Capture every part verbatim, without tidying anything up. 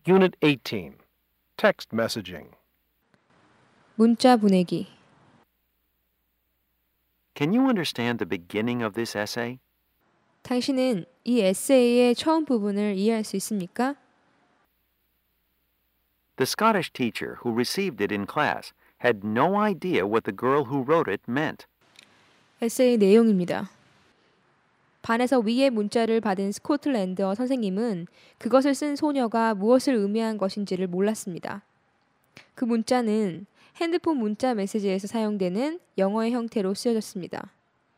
Unit eighteen. Text messaging. 문자 보내기. Can you understand the beginning of this essay? 당신은 이 에세이의 처음 부분을 이해할 수 있습니까? The Scottish teacher who received it in class had no idea what the girl who wrote it meant. 에세이 내용입니다. 반에서 위의 문자를 받은 스코틀랜드어 선생님은 그것을 쓴 소녀가 무엇을 의미한 것인지를 몰랐습니다. 그 문자는 핸드폰 문자 메시지에서 사용되는 영어의 형태로 쓰여졌습니다.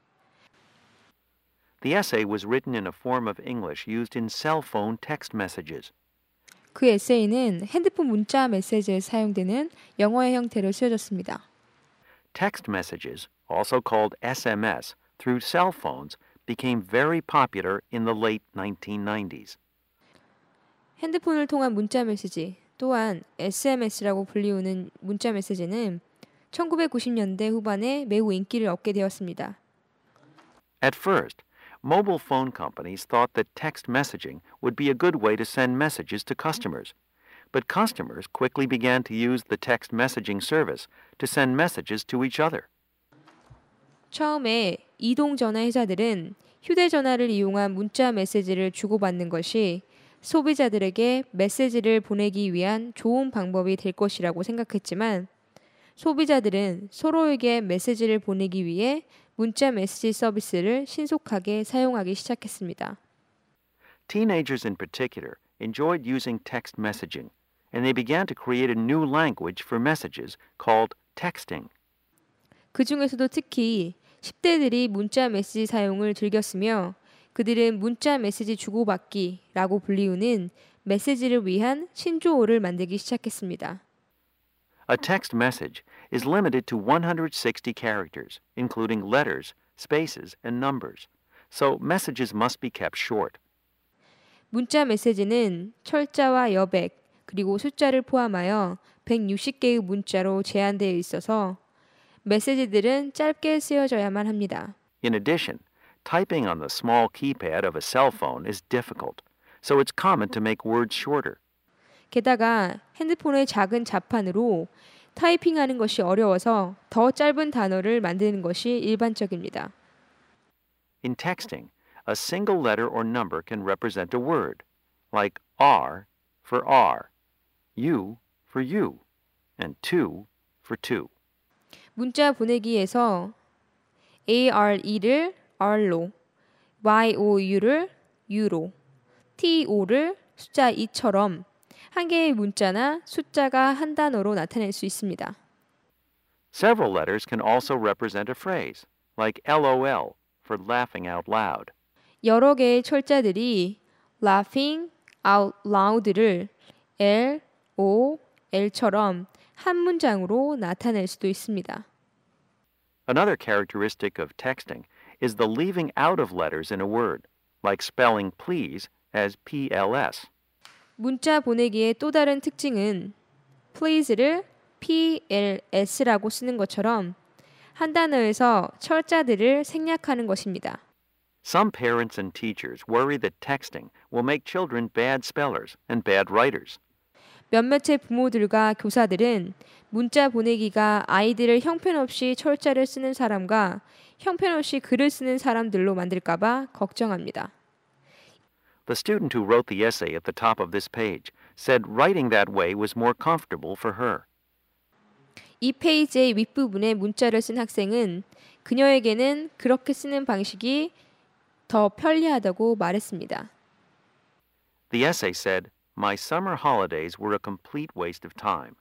The essay was written in a form of English used in cell phone text messages. 그 에세이는 핸드폰 문자 메시지에 사용되는 영어의 형태로 쓰여졌습니다. Text messages, also called S M S, through cell phones became very popular in the late nineteen nineties. 핸드폰을 통한 문자 메시지, 또한 에스엠에스라고 불리우는 문자 메시지는 천구백구십 년대 후반에 매우 인기를 얻게 되었습니다. At first, mobile phone companies thought that text messaging would be a good way to send messages to customers. But customers quickly began to use the text messaging service to send messages to each other. 처음에 이동전화 회사들은 휴대전화를 이용한 문자 메시지를 주고받는 것이 소비자들에게 메시지를 보내기 위한 좋은 방법이 될 것이라고 생각했지만 소비자들은 서로에게 메시지를 보내기 위해 문자 메시지 서비스를 신속하게 사용하기 시작했습니다. Teenagers in particular enjoyed using text messaging, and they began to create a new language for messages called texting. 그 중에서도 특히 십 대들이 문자 메시지 사용을 즐겼으며 그들은 문자 메시지 주고받기라고 불리우는 메시지를 위한 신조어를 만들기 시작했습니다. A text message is limited to one hundred sixty characters, including letters, spaces, and numbers. So messages must be kept short. 문자 메시지는 철자와 여백 그리고 숫자를 포함하여 백육십 개의 문자로 제한되어 있어서 메시지들은 짧게 쓰여져야만 합니다. In addition, typing on the small keypad of a cell phone is difficult, so it's common to make words shorter. 게다가 핸드폰의 작은 자판으로 타이핑하는 것이 어려워서 더 짧은 단어를 만드는 것이 일반적입니다. In texting, a single letter or number can represent a word, like R for R, U for U, and two for two. 문자 보내기에서 에이알이를 R로, 와이오유를 U로, 티오를 숫자 이처럼 한 개의 문자나 숫자가 한 단어로 나타낼 수 있습니다. Several letters can also represent a phrase, like LOL for laughing out loud. 여러 개의 철자들이 laughing out loud를 L, O, L처럼 한 문장으로 나타낼 수도 있습니다. Another characteristic of texting is the leaving out of letters in a word, like spelling please as P L S. 문자 보내기의 또 다른 특징은 please를 피 엘 에스라고 쓰는 것처럼 한 단어에서 철자들을 생략하는 것입니다. Some parents and teachers worry that texting will make children bad spellers and bad writers. 몇몇의 부모들과 교사들은 문자 보내기가 아이들을 형편없이 철자를 쓰는 사람과 형편없이 글을 쓰는 사람들로 만들까봐 걱정합니다. The student who wrote the essay at the top of this page said writing that way was more comfortable for her. 이 페이지의 윗부분에 문자를 쓴 학생은 그녀에게는 그렇게 쓰는 방식이 더 편리하다고 말했습니다. The essay said, "My summer holidays were a complete waste of time."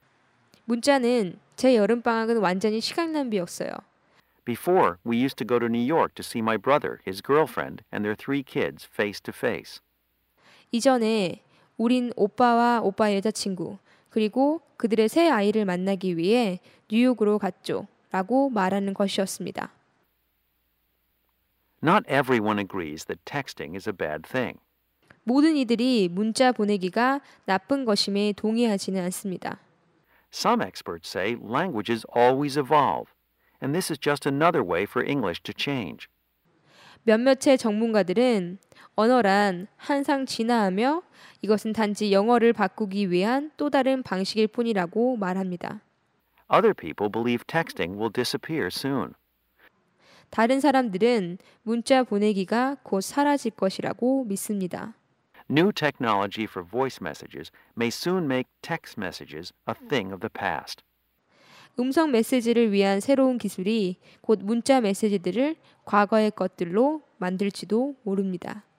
문자는 제 여름방학은 완전히 시간 낭비였어요. Before, we used to go to New York to see my brother, his girlfriend, and their three kids face to face. 이전에 우린 오빠와 오빠의 여자친구 그리고 그들의 세 아이를 만나기 위해 뉴욕으로 갔죠. 라고 말하는 것이었습니다. Not everyone agrees that texting is a bad thing. 모든 이들이 문자 보내기가 나쁜 것임에 동의하지는 않습니다. Some experts say languages always evolve, and this is just another way for English to change. 몇몇의 전문가들은 언어란 항상 진화하며 이것은 단지 영어를 바꾸기 위한 또 다른 방식일 뿐이라고 말합니다. Other people believe texting will disappear soon. 다른 사람들은 문자 보내기가 곧 사라질 것이라고 믿습니다. New technology for voice messages may soon make text messages a thing of the past. 음성 메시지를 위한 새로운 기술이 곧 문자 메시지들을 과거의 것들로 만들지도 모릅니다.